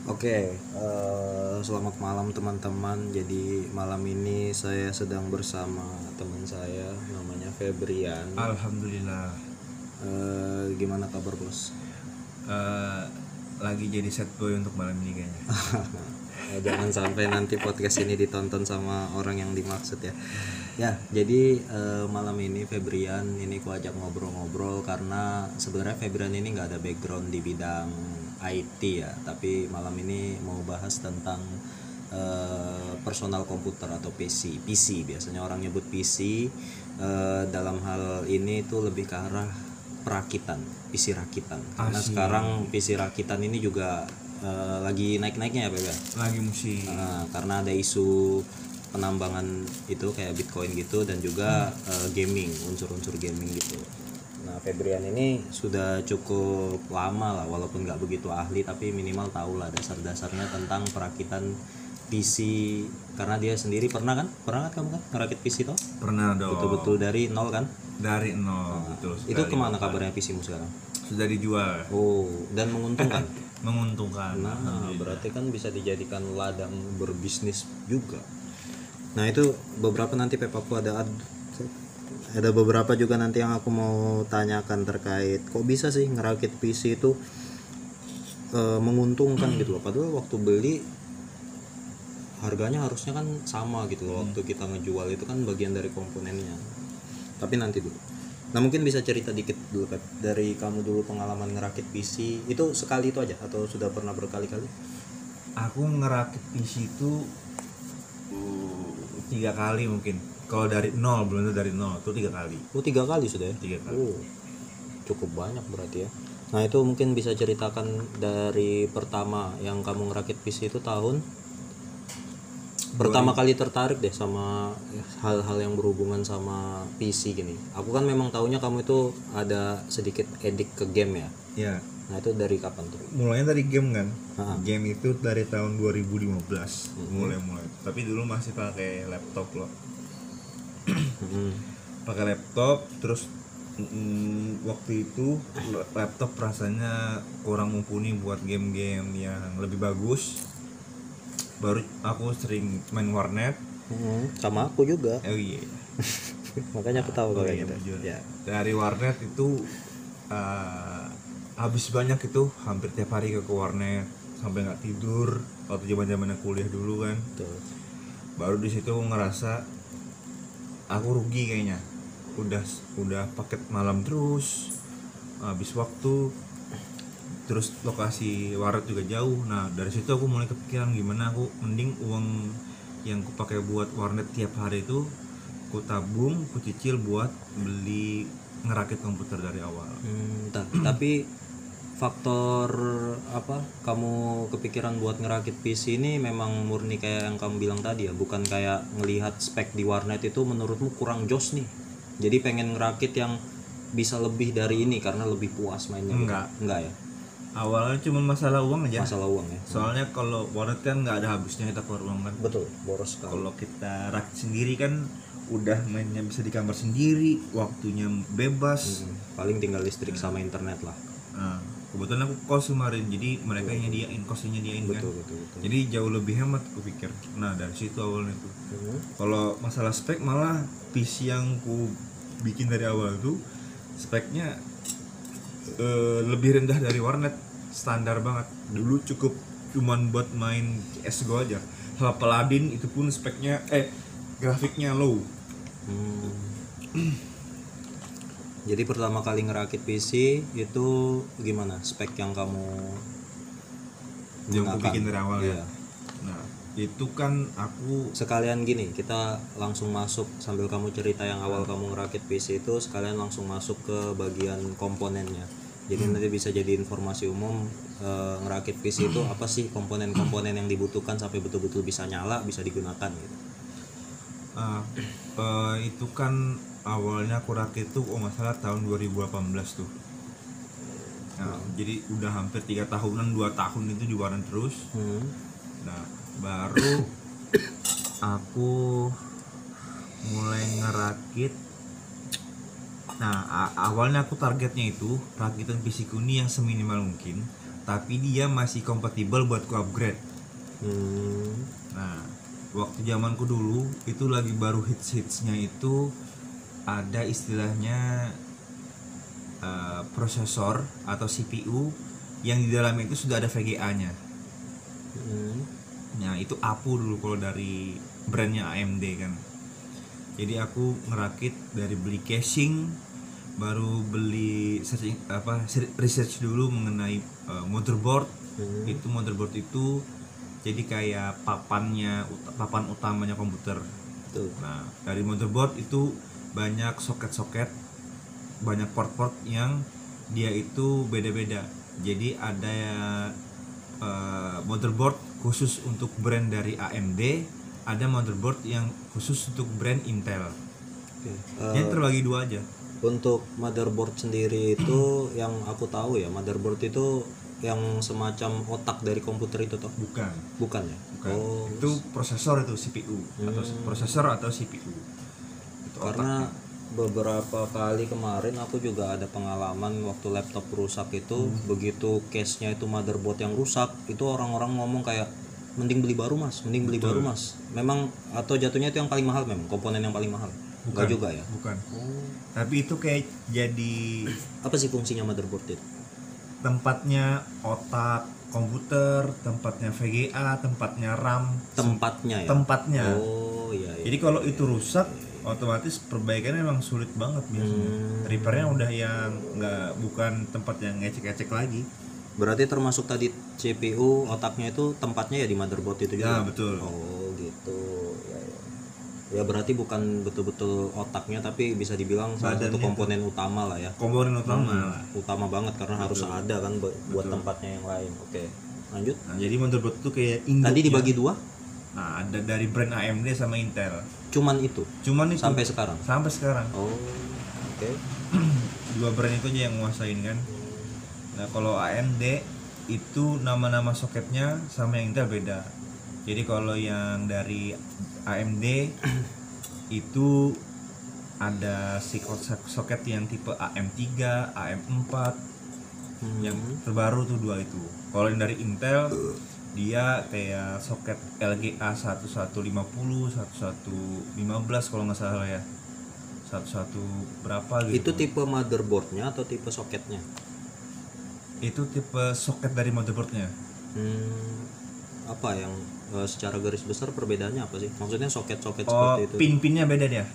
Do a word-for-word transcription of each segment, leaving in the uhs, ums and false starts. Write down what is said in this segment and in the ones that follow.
Oke, eh, selamat malam teman-teman. Jadi malam ini saya sedang bersama teman saya, namanya Febrian. Alhamdulillah. Eh, gimana kabar bos? Eh, lagi jadi set boy untuk malam ini kayaknya. Eh, jangan sampai nanti podcast ini ditonton sama orang yang dimaksud ya. Ya, jadi eh, malam ini Febrian ini ku ajak ngobrol-ngobrol karena sebenarnya Febrian ini nggak ada background di bidang I T ya, tapi malam ini mau bahas tentang eh, personal komputer atau P C. P C biasanya orang nyebut P C. Eh, dalam hal ini tuh lebih ke arah perakitan, P C rakitan. Karena Asik. sekarang P C rakitan ini juga eh, lagi naik-naiknya ya, Bebe. Lagi musik. Nah, karena ada isu penambangan itu kayak Bitcoin gitu dan juga uh, gaming, unsur-unsur gaming gitu. Nah, Febrian ini sudah cukup lama lah, walaupun nggak begitu ahli, tapi minimal tahu lah dasar-dasarnya tentang perakitan P C. Karena dia sendiri pernah kan, pernah kan kamu kan ngerakit P C toh? Pernah dong. Betul-betul dari nol kan? Dari nol, betul sekali. Itu kemana kabarnya P C-mu sekarang? Sudah dijual. Oh, dan menguntungkan. Menguntungkan. Nah, Alhamdulillah. berarti kan bisa dijadikan ladang berbisnis juga. Nah, itu beberapa nanti Pepaku ada ada beberapa juga nanti yang aku mau tanyakan terkait kok bisa sih ngerakit P C itu e, menguntungkan gitu loh. Padahal waktu beli harganya harusnya kan sama gitu loh. Waktu kita ngejual itu kan bagian dari komponennya. Tapi nanti dulu. Nah, mungkin bisa cerita dikit dulu Pep, dari kamu dulu pengalaman ngerakit P C itu sekali itu aja atau sudah pernah berkali-kali? Aku ngerakit P C itu uh, tiga kali mungkin. Kalau dari nol, belum dari nol, itu tiga kali. Oh, tiga kali sudah ya? Tiga kali. Oh, cukup banyak berarti ya. Nah, itu mungkin bisa ceritakan dari pertama yang kamu ngerakit P C itu tahun pertama kali tertarik deh sama hal-hal yang berhubungan sama P C gini. Aku kan memang taunya kamu itu ada sedikit edik ke game ya. Ya. Nah, itu dari kapan tuh? Mulainya dari game kan. Ha-ha. Game itu dari tahun dua ribu lima belas mulai-mulai. Tapi dulu masih pakai laptop loh. Hmm. Pakai laptop terus mm, waktu itu laptop rasanya kurang mumpuni buat game-game yang lebih bagus. Baru aku sering main warnet. Hmm, sama aku juga. Oh iya. Makanya aku tahu Oh kalau iya, gitu. jujur. Ya. Dari warnet itu uh, habis banyak itu hampir tiap hari ke, ke warnet sampai nggak tidur waktu zaman-zamannya kuliah dulu kan. Tuh. Baru di situ ngerasa aku rugi kayaknya. Udah udah paket malam terus, habis waktu, terus lokasi warnet juga jauh. Nah dari situ aku mulai kepikiran gimana aku mending uang yang aku pakai buat warnet tiap hari itu aku tabung, aku cicil buat beli ngerakit komputer dari awal. Hmm, ta- tapi faktor apa kamu kepikiran buat ngerakit P C ini memang murni kayak yang kamu bilang tadi ya, bukan kayak ngelihat spek di warnet itu menurutmu kurang jos nih, jadi pengen ngerakit yang bisa lebih dari ini karena lebih puas mainnya? Enggak. Enggak ya, Awalnya cuma masalah uang aja. masalah uang ya. Soalnya kalau warnet kan nggak ada habisnya kita keluar uang kan. Betul, boros sekali. Kalau kita rakit sendiri kan udah mainnya bisa di kamar sendiri, waktunya bebas. Hmm, paling tinggal listrik sama internet lah. Nah, kebetulan aku kos kemarin, jadi mereka yang nyediain, kosnya nyediain kan. Betul betul betul. Jadi jauh lebih hemat aku pikir. Nah dari situ awalnya tuh. Hmm. Kalau masalah spek malah P C yang ku bikin dari awal tuh speknya eh, lebih rendah dari warnet, standar banget. Dulu cukup cuman buat main C S G O aja. Hal Paladin itu pun speknya eh grafiknya low. Hmm. Jadi pertama kali ngerakit P C itu gimana spek yang kamu Yang aku gunakan? bikin dari awal Iya. ya. Nah itu kan aku Sekalian gini, kita langsung masuk sambil kamu cerita yang awal kamu ngerakit P C itu, sekalian langsung masuk ke bagian komponennya. Jadi nanti bisa jadi informasi umum e, ngerakit P C itu apa sih komponen-komponen yang dibutuhkan sampai betul-betul bisa nyala, bisa digunakan gitu. uh, uh, itu kan awalnya aku rakit tuh oh masalah tahun dua ribu delapan belas tuh. Nah, jadi udah hampir tiga tahunan, dua tahun itu di warnet terus. Hmm. Nah, baru aku mulai ngerakit. Nah, a- awalnya aku targetnya itu rakitan P C ku ini yang seminimal mungkin, tapi dia masih kompatibel buat ku upgrade. Hmm. Nah, waktu zamanku dulu itu lagi baru hits-hitsnya itu ada istilahnya uh, prosesor atau C P U yang di dalamnya itu sudah ada V G A-nya. Hmm. Nah, itu A P U dulu kalau dari brandnya A M D kan. Jadi aku ngerakit dari beli casing, baru beli searching apa research dulu mengenai uh, motherboard. Hmm. Itu motherboard itu jadi kayak papannya papan utamanya komputer. Tuh. Nah, dari motherboard itu banyak soket-soket, banyak port-port yang dia itu beda-beda. Jadi ada uh, motherboard khusus untuk brand dari A M D, ada motherboard yang khusus untuk brand Intel. Oke. Yang Eh, terbagi dua aja. untuk motherboard sendiri itu yang aku tahu ya, motherboard itu yang semacam otak dari komputer itu toh? Bukan, Bukan ya? bukan. Oh, Itu prosesor, itu C P U atau Hmm. prosesor atau C P U. Itu karena otaknya. beberapa kali kemarin aku juga ada pengalaman waktu laptop rusak itu, begitu case-nya itu motherboard yang rusak, itu orang-orang ngomong kayak mending beli baru mas, mending beli baru mas. Memang atau jatuhnya itu yang paling mahal, memang komponen yang paling mahal? Enggak juga ya? Bukan. Oh. Tapi itu kayak jadi Apa sih fungsinya motherboard itu? tempatnya otak komputer, tempatnya V G A, tempatnya RAM, Tempatnya ya? tempatnya. Oh iya, iya. Jadi kalau itu rusak, otomatis perbaikannya memang sulit banget biasanya. Hmm. Repairnya udah yang nggak, bukan tempat yang ngecek-ngecek lagi. Berarti termasuk tadi C P U, otaknya itu tempatnya ya di motherboard itu juga? Ya betul. Oh gitu. Ya, ya. Ya berarti bukan betul-betul otaknya, tapi bisa dibilang salah satu Badannya komponen utama lah ya. Komponen utama Hmm, lah. utama banget karena harus Betul. ada kan bu- buat Betul. tempatnya yang lain. Oke, lanjut. Nah, jadi motherboard itu kayak induknya. Tadi dibagi dua, Nah, ada dari brand A M D sama Intel. cuman itu Cuman itu sampai sekarang. sampai sekarang Oh, oke. dua brand itu aja yang nguasain kan. Nah, kalau A M D itu nama-nama soketnya sama yang Intel beda. Jadi kalau yang dari A M D itu ada si soket yang tipe A M tiga, A M empat, Hmm. yang terbaru tuh dua itu. Kalau yang dari Intel dia kayak soket L G A satu satu lima nol, satu satu lima belas kalau nggak salah ya. satu satu berapa gitu. Itu tipe motherboardnya atau tipe soketnya? Itu tipe soket dari motherboardnya. Hmm, apa yang eh, secara garis besar perbedaannya apa sih? Maksudnya soket-soket Oh, seperti itu? pin-pinnya beda dia.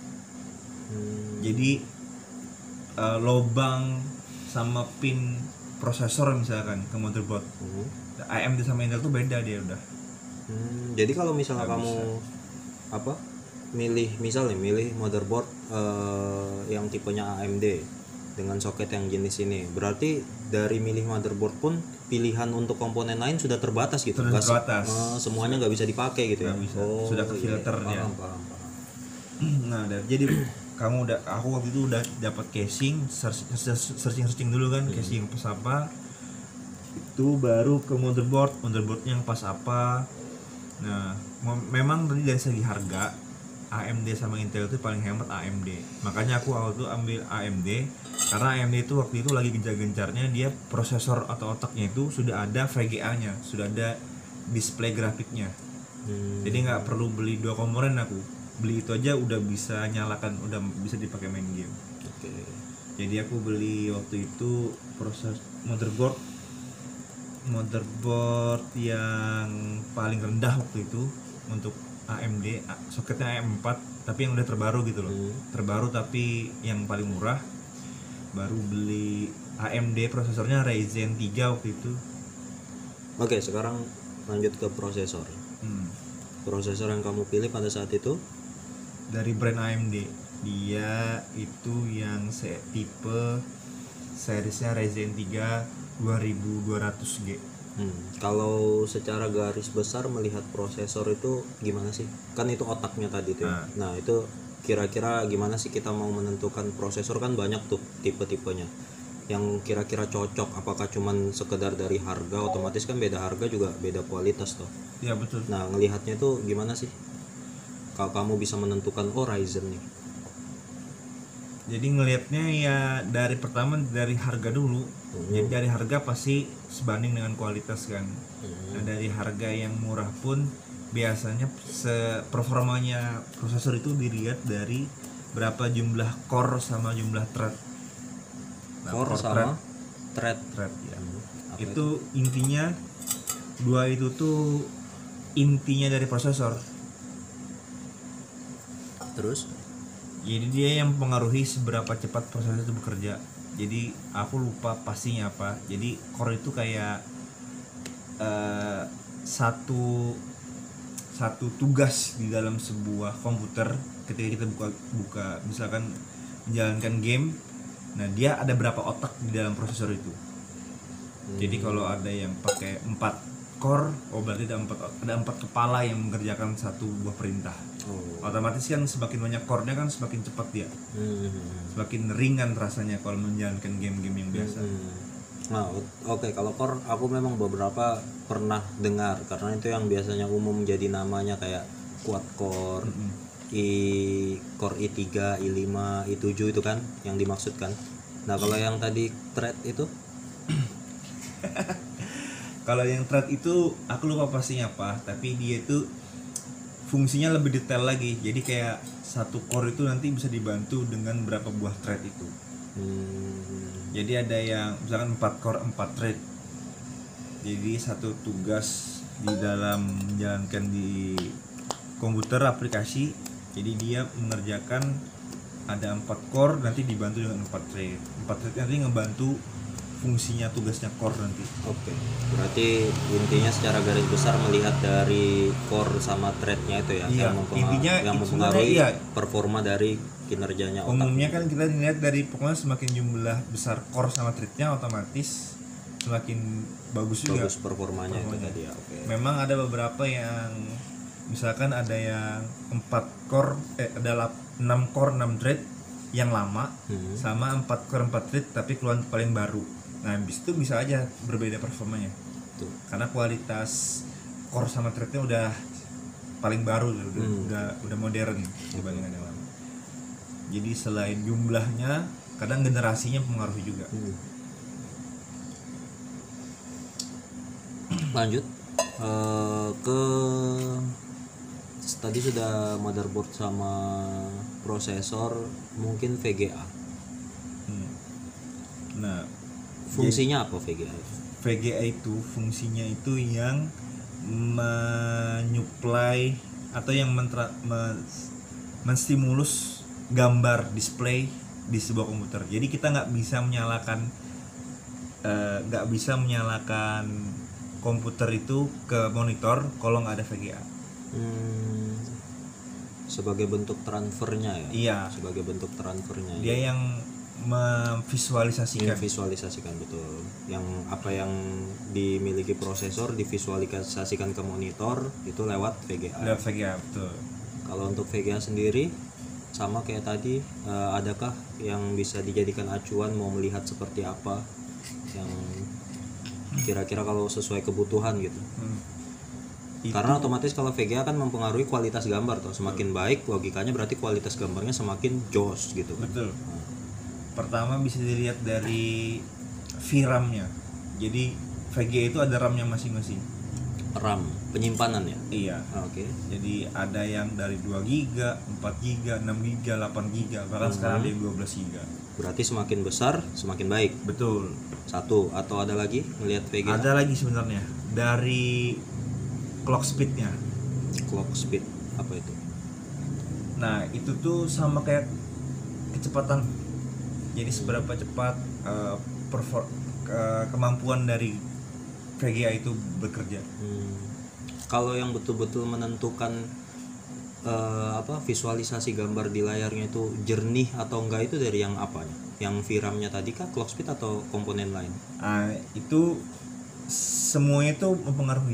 Hmm. Jadi eh, lobang sama pin prosesor misalkan ke motherboard. Hmm. A M D sama Intel tuh beda dia udah. Hmm, jadi kalau misalnya Nggak kamu apa milih misalnya milih motherboard eh, yang tipenya A M D dengan soket yang jenis ini, berarti dari milih motherboard pun pilihan untuk komponen lain sudah terbatas gitu? Sudah Nggak se- terbatas. eh, semuanya nggak bisa dipakai gitu ya? Nggak bisa. Sudah ke filter dia. paham, paham, paham. Nah, dan jadi kamu udah, aku waktu itu udah dapat casing, searching searching, searching dulu kan, casing pas apa, itu baru ke motherboard, motherboardnya yang pas apa. Nah, mem- memang tadi dari segi harga A M D sama Intel itu paling hemat A M D. Makanya aku awal tuh ambil A M D karena A M D itu waktu itu lagi gencar-gencarnya dia prosesor atau otaknya itu sudah ada V G A-nya, sudah ada display grafiknya. Hmm. Jadi nggak perlu beli dua komponen, aku beli itu aja udah bisa nyalakan, udah bisa dipakai main game. Oke. Jadi aku beli waktu itu proses motherboard motherboard yang paling rendah waktu itu untuk A M D, a- soketnya A M empat tapi yang udah terbaru gitu loh. Hmm. Terbaru tapi yang paling murah. Baru beli A M D prosesornya Ryzen tiga waktu itu. Oke, sekarang lanjut ke prosesor. Hmm. Prosesor yang kamu pilih pada saat itu? Dari brand A M D, dia itu yang se- tipe seriesnya Ryzen tiga dua ribu dua ratus G. Hmm. Kalau secara garis besar melihat prosesor itu gimana sih? Kan itu otaknya tadi tuh. ya. Nah, itu kira-kira gimana sih kita mau menentukan prosesor? Kan banyak tuh tipe-tipenya. Yang kira-kira cocok, apakah cuman sekedar dari harga? Otomatis kan beda harga juga beda kualitas tuh. Ya betul. Nah, ngelihatnya itu gimana sih? Kalau kamu bisa menentukan oh Ryzen nih. Jadi ngelihatnya ya dari pertama dari harga dulu. Hmm. Jadi dari harga pasti sebanding dengan kualitas kan. Hmm. Nah, dari harga yang murah pun biasanya se performanya prosesor itu dilihat dari berapa jumlah core sama jumlah thread. Nah, Core sama thread. thread ya. Hmm. Apa Itu intinya dua itu tuh intinya dari prosesor. Terus Jadi dia yang mempengaruhi seberapa cepat prosesor itu bekerja. Jadi aku lupa pastinya apa. Jadi core itu kayak uh, satu satu tugas di dalam sebuah komputer ketika kita buka buka misalkan menjalankan game. Nah, dia ada berapa otak di dalam prosesor itu. Hmm. Jadi kalau ada yang pakai empat core, oh berarti ada empat ada empat kepala yang mengerjakan satu buah perintah. Oh. Otomatis kan semakin banyak core-nya kan semakin cepat dia. Hmm. Semakin ringan rasanya kalau menjalankan game-game yang biasa. Hmm. Nah, oke okay. Kalau core aku memang beberapa pernah dengar karena itu yang biasanya umum jadi namanya kayak quad core, hmm. i core i tiga, i lima, i tujuh itu kan yang dimaksudkan. Nah, kalau yang tadi thread itu kalau yang thread itu aku lupa pastinya apa, tapi dia itu fungsinya lebih detail lagi. Jadi kayak satu core itu nanti bisa dibantu dengan berapa buah thread itu. Hmm. Jadi ada yang misalkan empat core empat thread. Jadi satu tugas di dalam menjalankan di komputer aplikasi. Jadi dia mengerjakan ada empat core nanti dibantu dengan empat thread. empat thread nanti ngebantu fungsinya tugasnya core nanti. Oke. Berarti intinya secara garis besar melihat dari core sama threadnya itu ya, iya, yang mempengaruhi, intinya yang mempengaruhi iya. performa dari kinerjanya otak. Umumnya kan kita lihat dari pokoknya semakin jumlah besar core sama threadnya otomatis semakin bagus juga. Bagus performanya, performanya. Itu tadi ya. Oke. Memang ada beberapa yang misalkan ada yang empat core eh ada enam core enam thread yang lama hmm. sama empat core empat thread tapi keluar paling baru. Nah, habis itu bisa aja berbeda performanya. Tuh. Karena kualitas core sama threadnya udah paling baru, udah hmm. udah, udah modern dibandingkan yang lama. Jadi selain jumlahnya, kadang generasinya mempengaruhi juga. Hmm. Lanjut uh, ke tadi sudah motherboard sama prosesor, mungkin V G A. Hmm. Nah, fungsinya apa V G A? V G A itu fungsinya itu yang menyuplai atau yang mentra, men, menstimulus gambar display di sebuah komputer. Jadi kita nggak bisa menyalakan nggak uh, bisa menyalakan komputer itu ke monitor kalau nggak ada V G A. Hmm, sebagai bentuk transfernya ya? Iya. Sebagai bentuk transfernya. Dia ya. Yang memvisualisasikan memvisualisasikan betul yang apa yang dimiliki prosesor divisualisasikan ke monitor itu lewat V G A. Lewat V G A betul. Kalau untuk V G A sendiri sama kayak tadi, uh, adakah yang bisa dijadikan acuan mau melihat seperti apa yang kira-kira kalau sesuai kebutuhan gitu? Hmm. Karena otomatis kalau V G A kan mempengaruhi kualitas gambar tuh. Semakin betul. Baik logikanya berarti kualitas gambarnya semakin jos gitu kan. Betul. Nah. Pertama bisa dilihat dari V RAM-nya. Jadi V G A itu ada RAM-nya masing-masing. RAM, penyimpanan ya? Iya. Oh, Oke. Okay. Jadi ada yang dari dua giga, empat giga, enam giga, delapan giga, bahkan hmm. sekarang ada yang dua belas giga. Berarti semakin besar semakin baik. Betul. Satu atau ada lagi melihat V G A? Ada lagi sebenarnya. Dari clock speed-nya. Clock speed apa itu? Nah, itu tuh sama kayak kecepatan. Jadi seberapa cepat uh, perfor- uh, kemampuan dari V G A itu bekerja. Hmm. Kalau yang betul-betul menentukan uh, apa visualisasi gambar di layarnya itu jernih atau enggak itu dari yang apanya? Yang V RAM-nya tadi kah, clock speed atau komponen lain? Uh, itu semuanya itu mempengaruhi.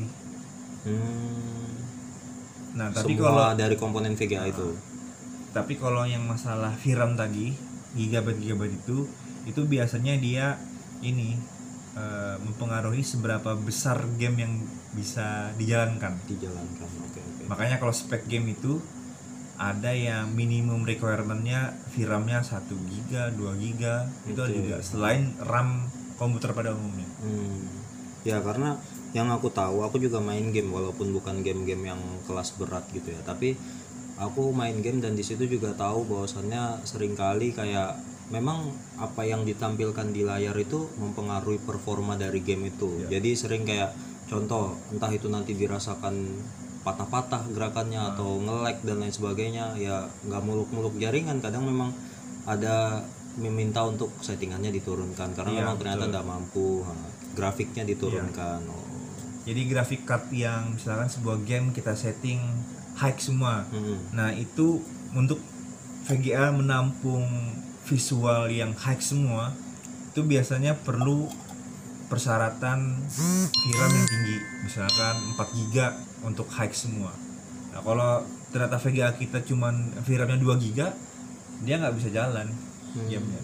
Hmm. Nah, tapi semua kalau dari komponen V G A uh, itu. Tapi kalau yang masalah V RAM tadi gigabyte-gigabyte itu itu biasanya dia ini uh, mempengaruhi seberapa besar game yang bisa dijalankan. Dijalankan. Oke, okay, oke. Okay. Makanya kalau spek game itu ada yang minimum requirement-nya V RAM-nya satu giga, dua giga, itu ada Oke. juga selain RAM komputer pada umumnya. Hmm. Ya karena yang aku tahu, aku juga main game walaupun bukan game-game yang kelas berat gitu ya, tapi aku main game dan di situ juga tahu bahwasannya seringkali kayak memang apa yang ditampilkan di layar itu mempengaruhi performa dari game itu. Jadi sering kayak contoh entah itu nanti dirasakan patah-patah gerakannya atau nge-lag dan lain sebagainya, ya nggak muluk-muluk jaringan, kadang memang ada meminta untuk settingannya diturunkan karena Iya, memang ternyata betul. nggak mampu, ha, grafiknya diturunkan. Oh. Jadi grafik card yang misalkan sebuah game kita setting high semua. Hmm. Nah, itu untuk V G A menampung visual yang high semua, itu biasanya perlu persyaratan V RAM yang tinggi, misalkan empat giga untuk high semua. Nah, kalau ternyata V G A kita cuman V RAM-nya dua giga, dia nggak bisa jalan gamenya.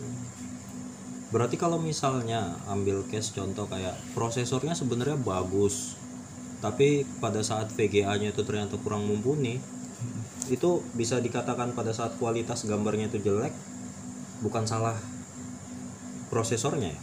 Berarti kalau misalnya ambil case contoh kayak prosesornya sebenarnya bagus, tapi pada saat V G A-nya itu ternyata kurang mumpuni, itu bisa dikatakan pada saat kualitas gambarnya itu jelek, bukan salah prosesornya ya,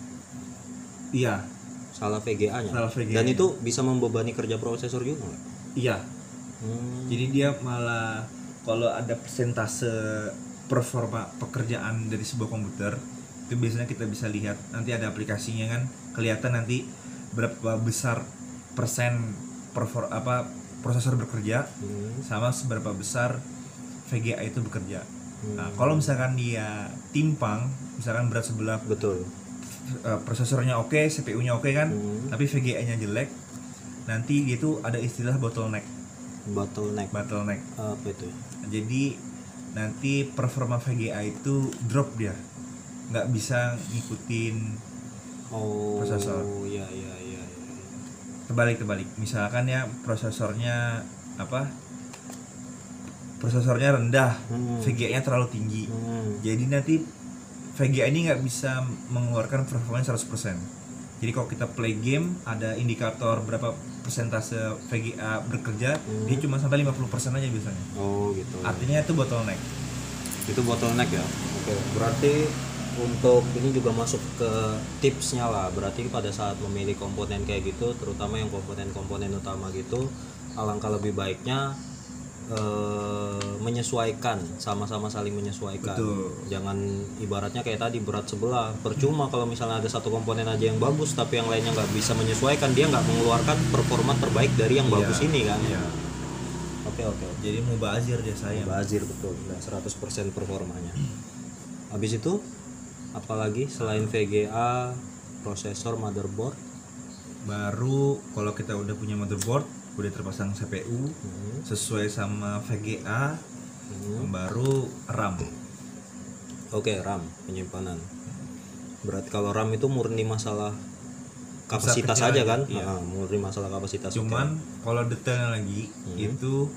Iya, salah V G A-nya. Salah V G A-nya. Dan itu bisa membebani kerja prosesor juga nggak? iya. Hmm. Jadi dia malah kalau ada persentase performa pekerjaan dari sebuah komputer, itu biasanya kita bisa lihat, nanti ada aplikasinya kan, kelihatan nanti berapa besar persen perfor apa prosesor bekerja Hmm. sama seberapa besar V G A itu bekerja. Nah, kalau misalkan dia timpang, misalkan berat sebelah, Betul. eh, prosesornya oke, C P U-nya oke kan, Hmm. tapi V G A-nya jelek, nanti dia tuh ada istilah bottleneck. Bottleneck. Bottleneck. Apa itu? Jadi nanti performa V G A itu drop dia, nggak bisa ngikutin Oh. Prosesor. Ya ya ya. ya. terbalik terbalik. Misalkan ya prosesornya apa? Prosesornya rendah, Hmm. V G A-nya terlalu tinggi. Hmm. Jadi nanti V G A ini nggak bisa mengeluarkan performanya seratus persen. Jadi kalau kita play game ada indikator berapa persentase V G A bekerja, dia cuma sampai lima puluh persen aja biasanya. Oh gitu. Artinya itu bottleneck. Itu bottleneck ya. Oke. Berarti untuk ini juga masuk ke tipsnya lah. Berarti pada saat memilih komponen kayak gitu, terutama yang komponen-komponen utama gitu, alangkah lebih baiknya eh, menyesuaikan, sama-sama saling menyesuaikan. Betul. Jangan ibaratnya kayak tadi berat sebelah. Percuma kalau misalnya ada satu komponen aja yang bagus tapi yang lainnya nggak bisa menyesuaikan, dia nggak mengeluarkan performa terbaik dari yang bagus ini kan. Iya. Oke oke. oke. Jadi mubazir dia saya. Bazir betul, udah seratus persen performanya. Habis itu apalagi selain V G A, prosesor, motherboard? Baru kalau kita udah punya motherboard, udah terpasang C P U Hmm. sesuai sama V G A, Hmm. baru RAM. Oke, RAM, penyimpanan. Berarti kalau RAM itu murni masalah kapasitas kecil aja aja, kan? iya. Ah, murni masalah kapasitas. Cuman kalau detailnya lagi Hmm. itu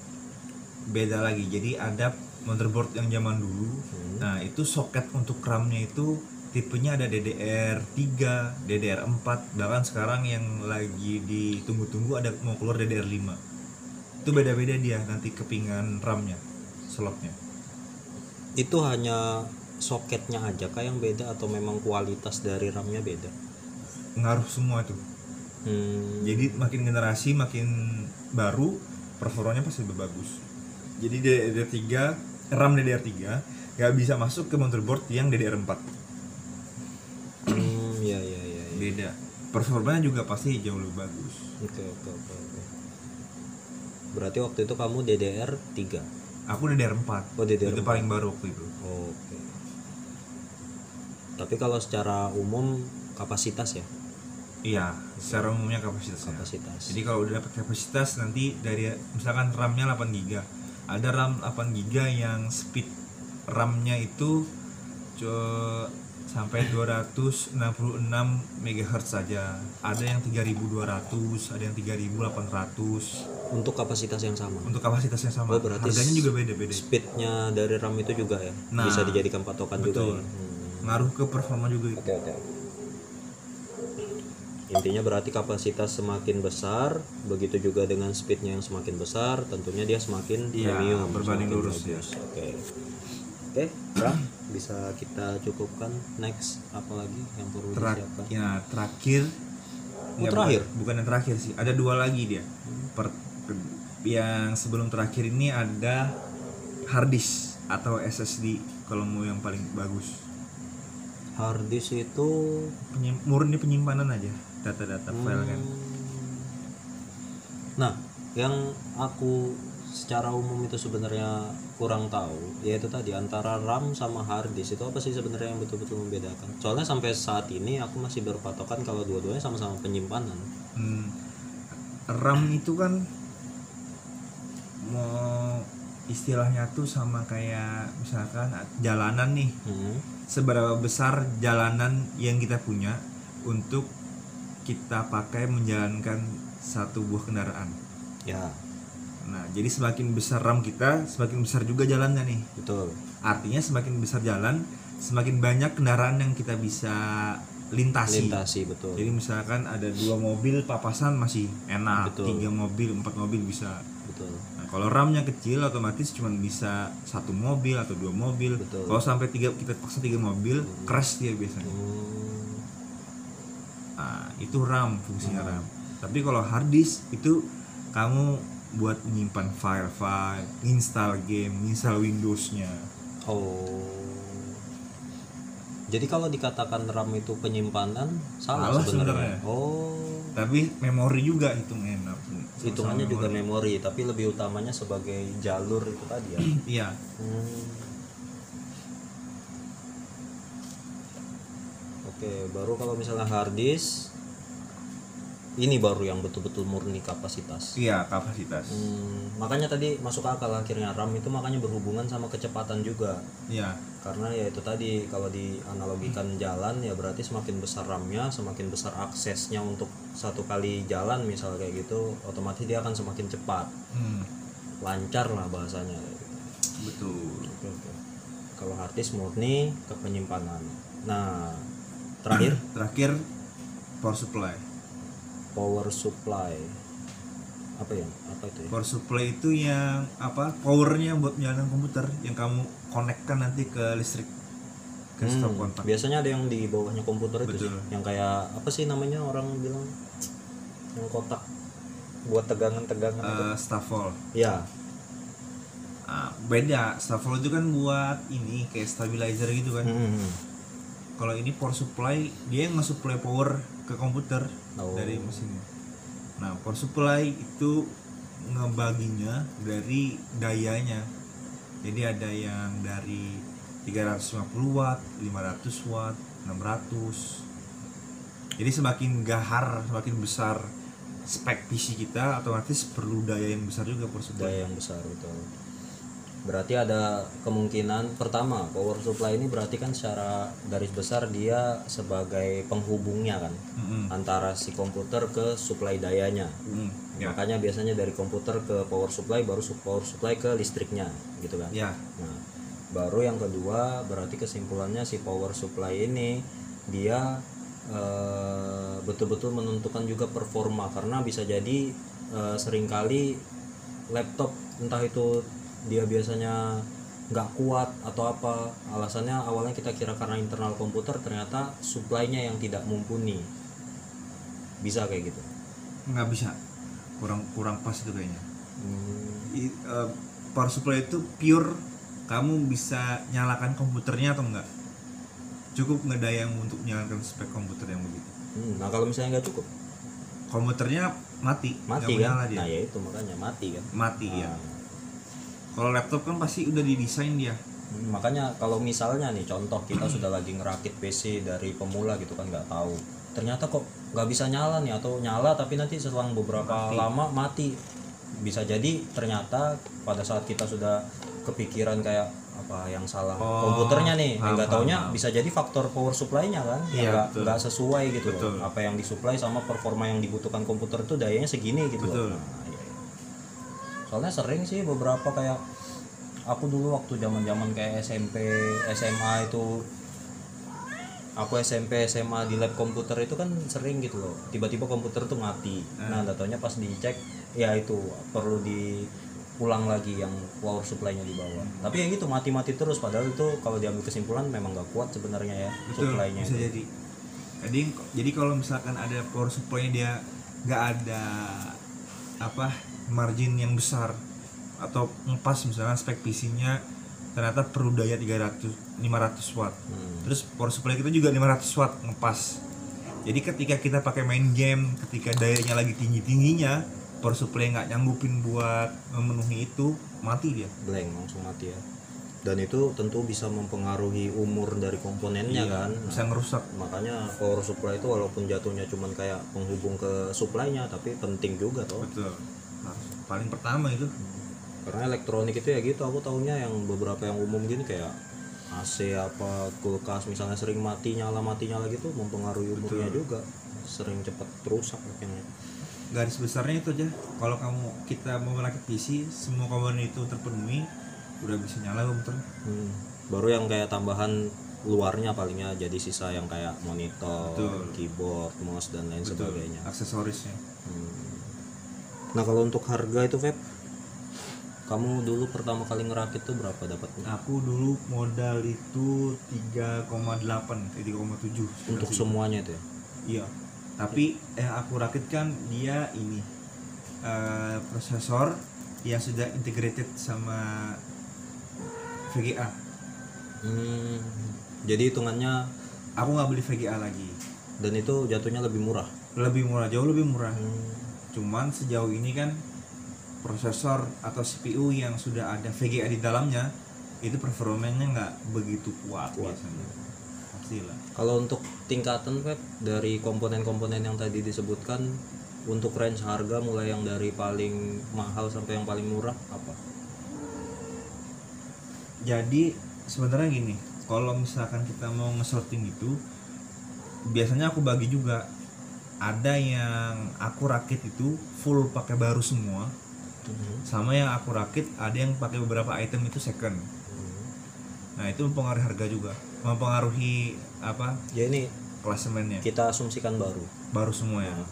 beda lagi. Jadi ada motherboard yang zaman dulu. Hmm. Nah, itu soket untuk RAM-nya itu tipenya ada D D R tiga, D D R empat, bahkan sekarang yang lagi ditunggu-tunggu ada mau keluar D D R lima. Itu beda-beda dia nanti kepingan RAM-nya, slotnya. Itu hanya soketnya aja kah yang beda atau memang kualitas dari RAM-nya beda? Ngaruh semua itu. Hmm. Jadi makin generasi makin baru performanya pasti lebih bagus. Jadi D D R tiga, RAM D D R tiga nggak bisa masuk ke motherboard yang D D R empat. Hmm, ya ya ya. ya. Beda. Performanya juga pasti jauh lebih bagus. Oke oke oke oke. Berarti waktu itu kamu D D R tiga. Aku D D R empat. Oh, D D R itu empat. paling baru waktu itu. Oke. Tapi kalau secara umum kapasitas ya, Iya, secara umumnya kapasitasnya. kapasitas. Jadi kalau udah dapat kapasitas nanti dari misalkan RAM-nya delapan giga. Ada RAM delapan giga yang speed RAM-nya itu co- sampai dua ratus enam puluh enam megahertz saja. Ada yang tiga ribu dua ratus, ada yang tiga ribu delapan ratus. Untuk kapasitas yang sama. Untuk kapasitasnya sama. Oh, berarti Harganya juga beda-beda. Speednya dari RAM itu juga ya, Nah, bisa dijadikan patokan juga betul. ya. Hmm. Ngaruh ke performa juga. Oke oke. Intinya berarti kapasitas semakin besar, begitu juga dengan speednya yang semakin besar, tentunya dia semakin Iya, premium, berbanding semakin lurus, bagus. Oke. Oke, Bram, bisa kita cukupkan. Next, apalagi yang perlu Terak, disiapkan? ya terakhir. Oh, Ya, terakhir? Bukan, bukan yang terakhir sih. Ada dua lagi dia. Per, yang sebelum terakhir ini ada hard disk atau S S D kalau mau yang paling bagus. Hard disk itu Penyim, murni penyimpanan aja data-data file kan. Nah, yang aku secara umum itu sebenarnya kurang tahu, yaitu tadi antara RAM sama hard disk itu apa sih sebenarnya yang betul-betul membedakan? Soalnya sampai saat ini aku masih berpatokan kalau dua-duanya sama-sama penyimpanan. Hmm, RAM itu kan mau istilahnya tuh sama kayak misalkan jalanan nih. Hmm. Seberapa besar jalanan yang kita punya untuk kita pakai menjalankan satu buah kendaraan. Ya, Nah, jadi semakin besar RAM kita, semakin besar juga jalannya nih. betul. Artinya semakin besar jalan, semakin banyak kendaraan yang kita bisa lintasi. Lintasi, betul. Jadi misalkan ada dua mobil papasan masih enak, Betul. tiga mobil, empat mobil bisa. Betul. Nah, kalau RAM-nya kecil otomatis cuma bisa satu mobil atau dua mobil. Betul. Kalau sampai tiga kita paksa tiga mobil, crash dia biasanya. Hmm. Nah, itu RAM fungsinya Hmm. RAM. Tapi kalau hard disk itu kamu buat menyimpan file-file, install game, install Windows-nya. Oh. Jadi kalau dikatakan RAM itu penyimpanan, salah, Salah sebenarnya. sebenarnya. Oh. Tapi memori juga hitungannya. Hitungannya juga memori, tapi lebih utamanya sebagai jalur itu tadi ya. Iya. Hmm. Oke, baru kalau misalnya hard disk, ini baru yang betul-betul murni kapasitas. Iya, kapasitas. Hmm, makanya tadi masuk akal akhirnya RAM itu makanya berhubungan sama kecepatan juga. Iya. Karena ya itu tadi kalau dianalogikan jalan ya berarti semakin besar RAM-nya, semakin besar aksesnya untuk satu kali jalan misal kayak gitu, otomatis dia akan semakin cepat. Hmm, Lancar lah bahasanya. betul. Oke, oke. Kalau hard disk murni ke penyimpanan. Nah, terakhir Terakhir power supply. power supply. Apa ya? Apa itu ya? Power supply itu yang apa? Powernya buat menyalakan komputer yang kamu konekkan nanti ke listrik, ke Hmm, stop kontak. biasanya ada yang di bawahnya komputer itu sih. Betul. Yang kayak apa sih namanya orang bilang yang kotak buat tegangan-tegangan itu. Uh, Stavol. Ya. Ah, beda. Stavol itu kan buat ini kayak stabilizer gitu kan. Hmm. Kalau ini power supply dia yang nge-supply power ke komputer Oh. dari mesinnya. Nah, power supply itu ngebaginya dari dayanya. Jadi ada yang dari tiga ratus lima puluh watt, lima ratus watt, enam ratus. Jadi semakin gahar, semakin besar spek P C kita, otomatis perlu daya yang besar juga power supply. Daya yang besar betul. Berarti ada kemungkinan pertama power supply ini berarti kan secara garis besar dia sebagai penghubungnya kan Mm-mm. antara si komputer ke supply dayanya. Mm, ya. Makanya biasanya dari komputer ke power supply baru su- power supply ke listriknya gitu kan. Ya. Nah, baru yang kedua berarti kesimpulannya si power supply ini dia eh, betul-betul menentukan juga performa karena bisa jadi eh, seringkali laptop entah itu dia biasanya nggak kuat atau apa alasannya awalnya kita kira karena internal komputer ternyata supply-nya yang tidak mumpuni, bisa kayak gitu. Nggak bisa, kurang kurang pas itu kayaknya. Hmm. I- eh, power supply itu pure kamu bisa nyalakan komputernya atau enggak, cukup ngedaya yang untuk nyalakan spek komputer yang begitu. Hmm, nah kalau misalnya nggak cukup Komputernya mati mati nggak kan menyala dia. nah ya itu makanya mati kan. Mati ya. Nah, Kalau laptop kan pasti udah didesain dia. hmm, makanya kalau misalnya nih contoh kita sudah lagi ngerakit P C dari pemula gitu kan nggak tahu ternyata kok nggak bisa nyala nih atau nyala tapi nanti selang beberapa Mati. lama mati, bisa jadi ternyata pada saat kita sudah kepikiran kayak apa yang salah Oh, komputernya nih paham, nggak taunya paham. bisa jadi faktor power supply-nya kan yang Iya, nggak betul. nggak sesuai gitu loh. Betul. Apa yang disuplai sama performa yang dibutuhkan komputer itu dayanya segini gitu Betul. loh. Nah, iya. Soalnya sering sih beberapa kayak aku dulu waktu zaman-zaman kayak S M P, S M A itu aku S M P S M A di lab komputer itu kan sering gitu loh, tiba-tiba komputer tuh mati. Nah, nggak taunya pas dicek ya itu perlu diulang lagi yang power supply-nya di bawah. Tapi ya gitu mati-mati terus, padahal itu kalau diambil kesimpulan memang nggak kuat sebenarnya ya. Betul, supply-nya bisa itu. jadi. Jadi jadi kalau misalkan ada power supply-nya dia nggak ada apa margin yang besar atau ngepas, misalnya spek P C-nya ternyata perlu daya tiga ratus lima ratus watt. Hmm. Terus power supply kita juga lima ratus watt ngepas. Jadi ketika kita pakai main game, ketika dayanya lagi tinggi-tingginya, power supply nggak nyanggupin buat memenuhi itu, mati dia. Blank, langsung mati ya. Dan itu tentu bisa mempengaruhi umur dari komponennya. Iya, kan. Bisa ngerusak. Makanya power supply itu walaupun jatuhnya cuman kayak penghubung ke supply-nya, tapi penting juga toh. Betul. Nah, paling pertama itu. Karena elektronik itu ya gitu, aku taunya yang beberapa yang umum gini kayak A C apa kulkas misalnya sering mati nyala mati nyala gitu mempengaruhi umurnya. Betul. Juga sering cepat rusak akhirnya. Garis besarnya itu aja, kalau kamu kita mau merakit P C semua komponen itu terpenuhi udah bisa nyala komputer. Hmm. Baru yang kayak tambahan luarnya palingnya jadi sisa yang kayak monitor, betul, keyboard, mouse dan lain betul, sebagainya, aksesorisnya. Hmm. Nah kalau untuk harga itu Feb, kamu dulu pertama kali ngerakit tuh berapa dapatnya? Aku dulu modal itu tiga koma delapan, tiga koma tujuh untuk semuanya itu ya? Iya. Tapi yang aku rakit kan dia ini uh, prosesor yang sudah integrated sama V G A. Hmm. Jadi hitungannya aku nggak beli V G A lagi. Dan itu jatuhnya lebih murah? Lebih murah, jauh lebih murah. Hmm. Cuman sejauh ini kan prosesor atau C P U yang sudah ada V G A di dalamnya itu performanya nggak begitu kuat, kuat. Biasanya. Pastilah. Kalau untuk tingkatan Pep dari komponen-komponen yang tadi disebutkan, untuk range harga mulai yang dari paling mahal sampai yang paling murah apa? Jadi sebenarnya gini, kalau misalkan kita mau nge-sorting itu biasanya aku bagi juga. Ada yang aku rakit itu full pakai baru semua. Mm-hmm. Sama yang aku rakit ada yang pakai beberapa item itu second. Mm-hmm. Nah, itu mempengaruhi harga juga. Mempengaruhi apa? Ya ini klasemennya. Kita asumsikan baru. Baru semua ya. Mm-hmm.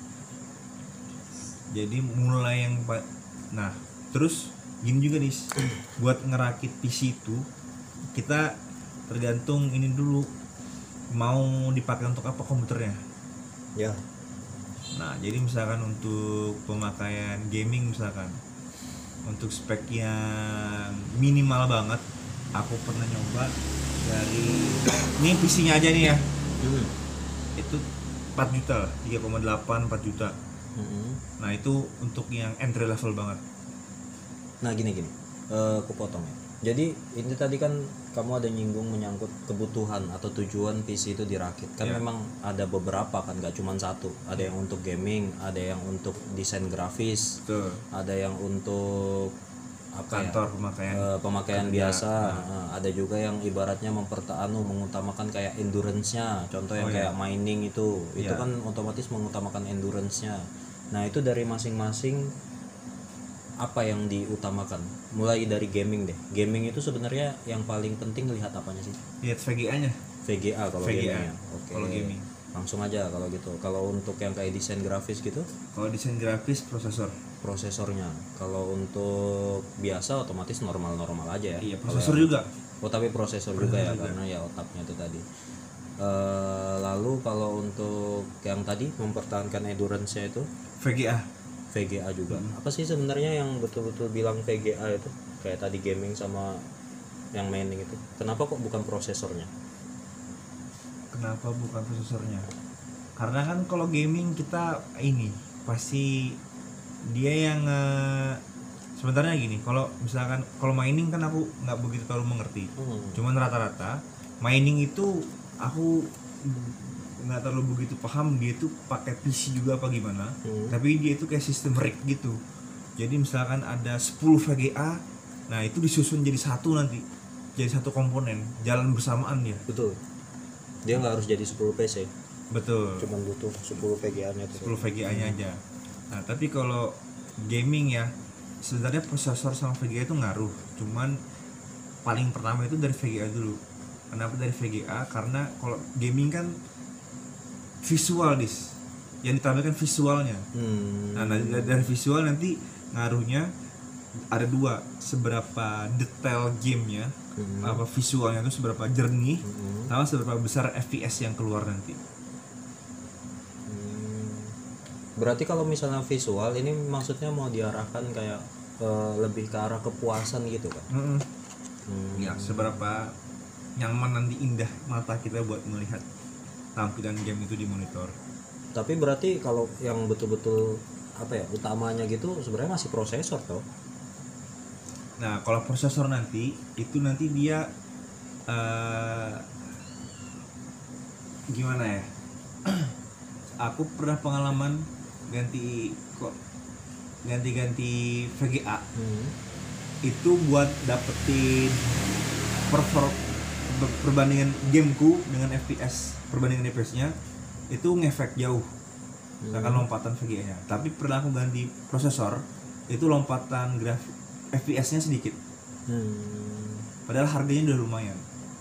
Jadi mulai yang nah, terus gini juga nih, buat ngerakit P C itu kita tergantung ini dulu mau dipakai untuk apa komputernya. Ya. Nah, jadi misalkan untuk pemakaian gaming misalkan untuk spek yang minimal banget, aku pernah nyoba dari ini P C-nya aja nih ya. Hmm. Itu empat juta, tiga koma delapan empat juta. Hmm. Nah, itu untuk yang entry level banget. Nah gini gini, uh, aku potong ya. Jadi ini tadi kan kamu ada nyinggung menyangkut kebutuhan atau tujuan P C itu dirakit. Kan yeah. Memang ada beberapa kan, gak cuma satu. Ada yang untuk gaming, ada yang untuk desain grafis, betul, ada yang untuk apa kantor ya? pemakaian, uh, pemakaian kerja, biasa. Nah. Uh, ada juga yang ibaratnya mempertahankan mengutamakan kayak endurance-nya. Contoh yang oh, kayak yeah. mining itu, itu yeah. kan otomatis mengutamakan endurance-nya. Nah itu dari masing-masing apa yang diutamakan, mulai dari gaming deh. Gaming itu sebenarnya yang paling penting lihat apanya sih? Lihat V G A-nya. V G A kalau gaming ya. Oke. Kalau gaming. Langsung aja kalau gitu. Kalau untuk yang kayak desain grafis gitu? Kalau desain grafis prosesor. Prosesornya. Kalau untuk biasa otomatis normal-normal aja ya. Iya, prosesor kalo, juga. Oh tapi prosesor, prosesor juga ya juga. Karena ya otaknya itu tadi. Uh, lalu kalau untuk yang tadi mempertahankan endurance-nya itu? V G A. V G A juga. Hmm. Apa sih sebenarnya yang betul-betul bilang V G A itu? Kayak tadi gaming sama yang mining itu. Kenapa kok bukan prosesornya? Kenapa bukan prosesornya? Karena kan kalau gaming kita ini pasti dia yang uh, sebenarnya gini. Kalau misalkan kalau mining kan aku nggak begitu terlalu mengerti. Hmm. Cuman rata-rata mining itu aku nggak terlalu begitu paham dia tuh pakai P C juga apa gimana. Hmm. Tapi dia itu kayak sistem rig gitu. Jadi misalkan ada sepuluh V G A, nah itu disusun jadi satu nanti. Jadi satu komponen, jalan bersamaan dia. Betul. Dia nggak harus jadi sepuluh P C. Betul. Cuman butuh sepuluh V G A-nya tuh. sepuluh V G A-nya hmm. aja. Nah, tapi kalau gaming ya sebenarnya prosesor sama V G A itu ngaruh. Cuman paling pertama itu dari V G A dulu. Kenapa dari V G A? Karena kalau gaming kan visual dis, yang ditampilkan visualnya. Hmm. Nah dari, dari visual nanti ngaruhnya ada dua, seberapa detail gamenya, Hmm. apa visualnya itu seberapa jernih, Hmm. sama seberapa besar F P S yang keluar nanti. Hmm. Berarti kalau misalnya visual ini maksudnya mau diarahkan kayak eh, lebih ke arah kepuasan gitu kan? Mm-mm. Hmm. Ya seberapa nyaman nanti indah mata kita buat melihat tampilan game itu di monitor. Tapi berarti kalau yang betul-betul apa ya utamanya gitu sebenarnya masih prosesor toh? Nah kalau prosesor nanti itu nanti dia uh, gimana ya? Aku pernah pengalaman ganti kok ganti-ganti V G A Hmm. itu buat dapetin perform perbandingan gameku dengan F P S, perbandingan F P S-nya itu ngefek jauh. Misalkan lompatan V G A-nya. Tapi pernah aku ganti prosesor, itu lompatan grafik F P S-nya sedikit. Hmm. Padahal harganya udah lumayan.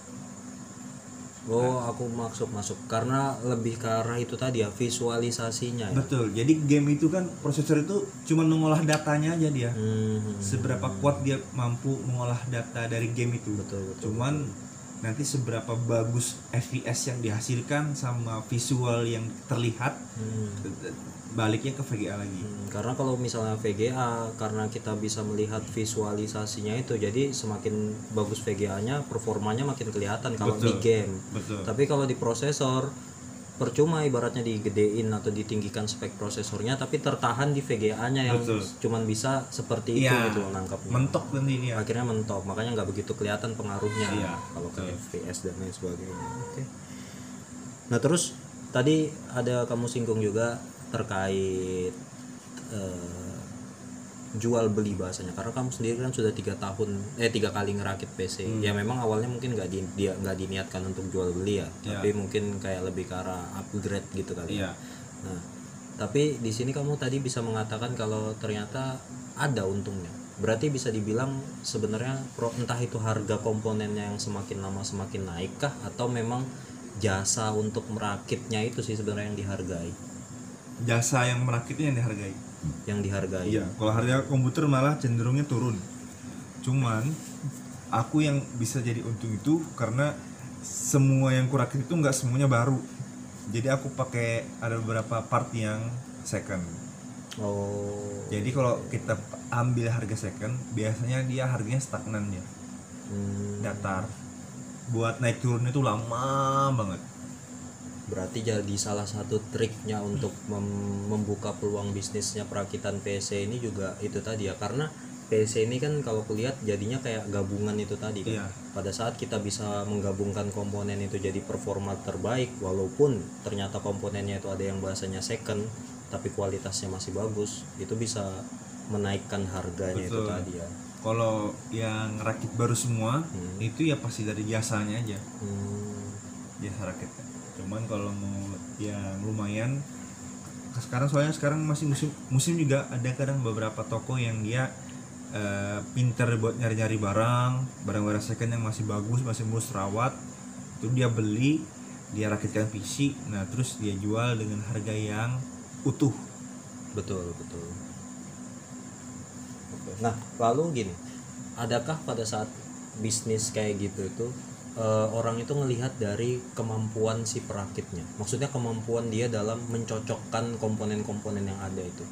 Oh, aku masuk masuk karena lebih ke arah itu tadi ya visualisasinya ya. Betul. Jadi game itu kan prosesor itu cuma mengolah datanya aja dia. Hmm. Seberapa kuat dia mampu mengolah data dari game itu. Betul, betul, Cuman nanti seberapa bagus F P S yang dihasilkan sama visual yang terlihat, Hmm. baliknya ke V G A lagi. Hmm, karena kalau misalnya V G A karena kita bisa melihat visualisasinya itu jadi semakin bagus V G A-nya performanya makin kelihatan kalau di Betul. game. Betul. Tapi kalau di prosesor percuma ibaratnya digedein atau ditinggikan spek prosesornya tapi tertahan di V G A-nya yang Betul. cuman bisa seperti itu Iya, gitu nangkapnya. mentok nanti dia. Akhirnya mentok, makanya nggak begitu kelihatan pengaruhnya Iya, kalau ke betul. F P S dan lain sebagainya. Oke. Nah terus tadi ada kamu singgung juga terkait eh, jual beli bahasanya karena kamu sendiri kan sudah tiga tahun eh tiga kali ngerakit P C. Hmm. Ya memang awalnya mungkin nggak di, dia nggak diniatkan untuk jual beli ya, Ya. tapi mungkin kayak lebih ke arah upgrade gitu kali. Iya. Nah tapi di sini kamu tadi bisa mengatakan kalau ternyata ada untungnya. Berarti bisa dibilang sebenarnya pro- entah itu harga komponennya yang semakin lama semakin naik kah atau memang jasa untuk merakitnya itu sih sebenarnya yang dihargai, Jasa yang merakitnya yang dihargai. yang dihargai. Iya, kalau harga komputer malah cenderungnya turun. Cuman aku yang bisa jadi untung itu karena semua yang kurakit itu nggak semuanya baru. Jadi aku pakai ada beberapa part yang second. Oh. Jadi kalau kita ambil harga second, biasanya dia harganya stagnan ya, Hmm, datar. Buat naik turun itu lama banget. berarti jadi salah satu triknya untuk mem- membuka peluang bisnisnya perakitan P C ini juga itu tadi ya karena P C ini kan kalau kulihat jadinya kayak gabungan itu tadi kan. Iya. Pada saat kita bisa menggabungkan komponen itu jadi performa terbaik walaupun ternyata komponennya itu ada yang bahasanya second tapi kualitasnya masih bagus, itu bisa menaikkan harganya. Betul. Itu tadi ya. Kalau yang rakit baru semua, Hmm. itu ya pasti dari jasanya aja. Hmm, Jasa rakitnya. Cuman kalau mau yang lumayan, sekarang soalnya sekarang masih musim musim juga ada kadang beberapa toko yang dia eh, pinter buat nyari-nyari barang barang-barang second yang masih bagus, masih mulus rawat, itu dia beli, dia rakitkan P C, nah terus dia jual dengan harga yang utuh. betul betul. Oke. Nah lalu gini, adakah pada saat bisnis kayak gitu itu eh, orang itu ngelihat dari kemampuan si perakitnya, maksudnya kemampuan dia dalam mencocokkan komponen-komponen yang ada itu,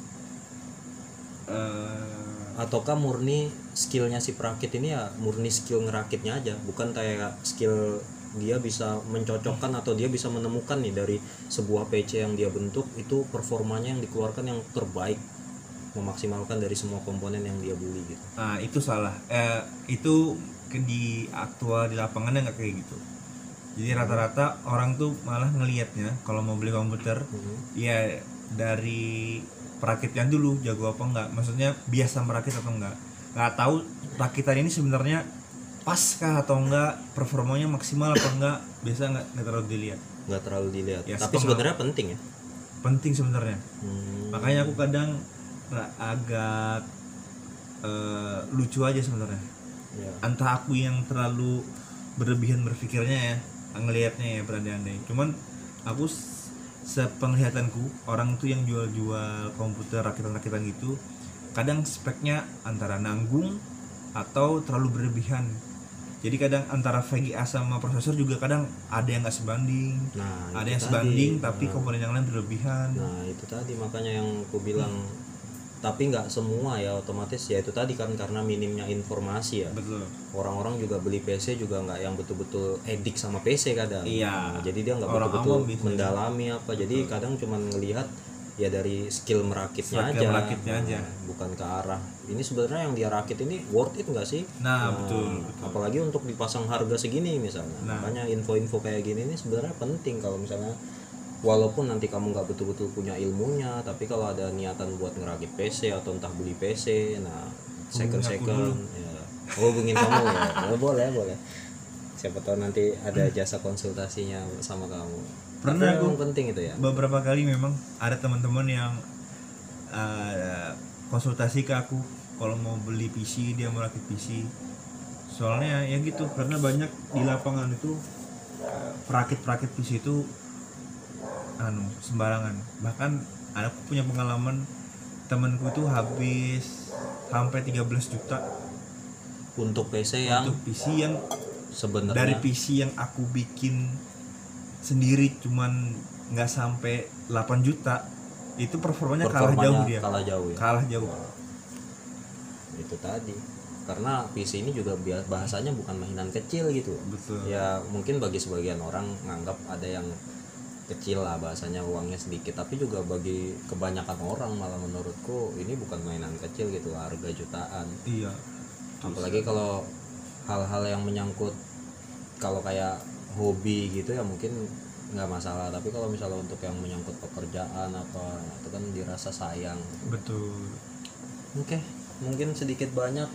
Eh, ataukah murni skillnya si perakit ini ya murni skill ngerakitnya aja, bukan kayak skill dia bisa mencocokkan atau dia bisa menemukan nih dari sebuah P C yang dia bentuk itu performanya yang dikeluarkan yang terbaik, memaksimalkan dari semua komponen yang dia beli gitu. nah itu salah. Eh, itu ke di aktual di lapangannya nggak kayak gitu. Jadi rata-rata orang tuh malah ngelihatnya kalau mau beli komputer, Hmm. ya dari perakitnya dulu jago apa enggak, maksudnya biasa merakit atau enggak, nggak tahu rakitan ini sebenarnya pas kah atau enggak, performanya maksimal apa enggak, biasa nggak nggak terlalu dilihat. Nggak terlalu dilihat, Ya, tapi sepengalaman. sebenarnya penting ya. Penting sebenarnya. Hmm. Makanya aku kadang ra- agak eh, lucu aja sebenarnya. Ya. Entah aku yang terlalu berlebihan berpikirnya ya, ngelihatnya ya berandai-andai. Cuman aku s- sepenglihatanku orang tuh yang jual-jual komputer rakitan-rakitan gitu kadang speknya antara nanggung atau terlalu berlebihan. Jadi kadang antara V G A sama prosesor juga kadang ada yang nggak sebanding, Nah, ada itu yang tadi. sebanding tapi Nah. komponen yang lain berlebihan. Nah itu tadi makanya yang aku bilang, tapi nggak semua ya otomatis ya itu tadi kan karena minimnya informasi ya. Betul. Orang-orang juga beli P C juga nggak yang betul-betul edik sama P C kadang. Iya. Nah, jadi dia nggak Orang betul-betul awam bisa. mendalami apa. Jadi kadang cuman ngelihat ya dari skill merakitnya Skill aja. merakitnya Nah, aja. bukan ke arah ini sebenarnya yang dia rakit ini worth it nggak sih? Nah, betul, betul. Apalagi untuk dipasang harga segini misalnya. Nah. Makanya info-info kayak gini ini sebenarnya penting kalau misalnya walaupun nanti kamu nggak betul-betul punya ilmunya, tapi kalau ada niatan buat ngerakit P C atau entah beli P C, nah second Hubungi aku second ya oh, hubungin kamu ya. Oh, boleh boleh, siapa tahu nanti ada jasa konsultasinya sama kamu. Pernah Tapi aku yang penting itu ya. beberapa kali memang ada teman-teman yang uh, konsultasi ke aku kalau mau beli P C, dia mau rakit P C. Soalnya ya gitu, karena banyak di lapangan itu uh, perakit-perakit P C itu anu sembarangan. Bahkan aku punya pengalaman temanku itu habis sampai tiga belas juta Untuk P C yang untuk P C yang sebenarnya dari P C yang aku bikin sendiri cuman nggak sampai delapan juta, itu performanya, kalah performanya jauh dia kalah jauh ya. kalah jauh Itu tadi karena P C ini juga bia- bahasanya bukan mainan kecil gitu. betul. Ya mungkin bagi sebagian orang nganggap ada yang kecil lah bahasanya uangnya sedikit, tapi juga bagi kebanyakan orang malah menurutku ini bukan mainan kecil gitu, harga jutaan. Iya. Apalagi kalau hal-hal yang menyangkut kalau kayak hobi gitu ya mungkin nggak masalah, tapi kalau misalnya untuk yang menyangkut pekerjaan apa itu kan dirasa sayang. Betul. Oke, mungkin sedikit banyak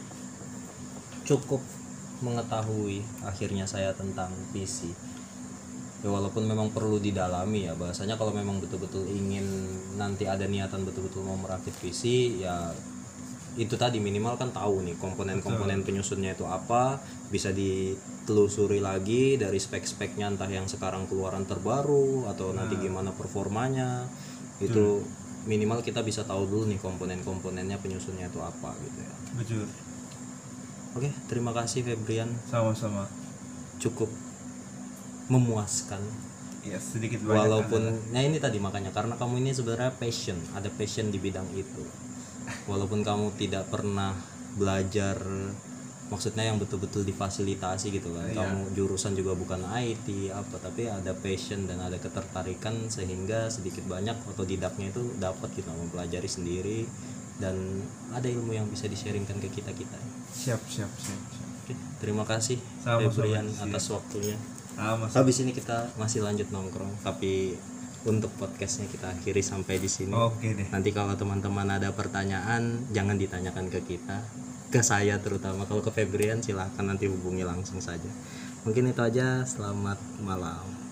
cukup mengetahui akhirnya saya tentang P C. Ya walaupun memang perlu didalami ya bahasanya, kalau memang betul-betul ingin nanti ada niatan betul-betul mau merakit P C ya itu tadi minimal kan tahu nih komponen-komponen penyusunnya itu apa, bisa ditelusuri lagi dari spek-speknya entah yang sekarang keluaran terbaru atau nah. nanti gimana performanya itu hmm. minimal kita bisa tahu dulu nih komponen-komponennya penyusunnya itu apa gitu ya. Betul. Oke, terima kasih Febrian. Sama-sama. Cukup memuaskan. Ya sedikit banyak. Walaupun nah ini tadi makanya karena kamu ini sebenarnya passion, ada passion di bidang itu. Walaupun kamu tidak pernah belajar, maksudnya yang betul-betul difasilitasi gitu kan. Iya. Kamu jurusan juga bukan I T apa, tapi ada passion dan ada ketertarikan sehingga sedikit banyak otodidaknya itu dapat kita mempelajari sendiri dan ada ilmu yang bisa di-sharingkan ke kita-kita. Siap, siap, siap, siap. Oke, terima kasih Sama-sama, Febrian atas waktunya. Sama-sama. Habis ini kita masih lanjut nongkrong, tapi untuk podcastnya kita akhiri sampai di sini. Oke deh. Nanti kalau teman-teman ada pertanyaan jangan ditanyakan ke kita, ke saya terutama. Kalau ke Febrian silahkan nanti hubungi langsung saja. Mungkin itu aja. Selamat malam.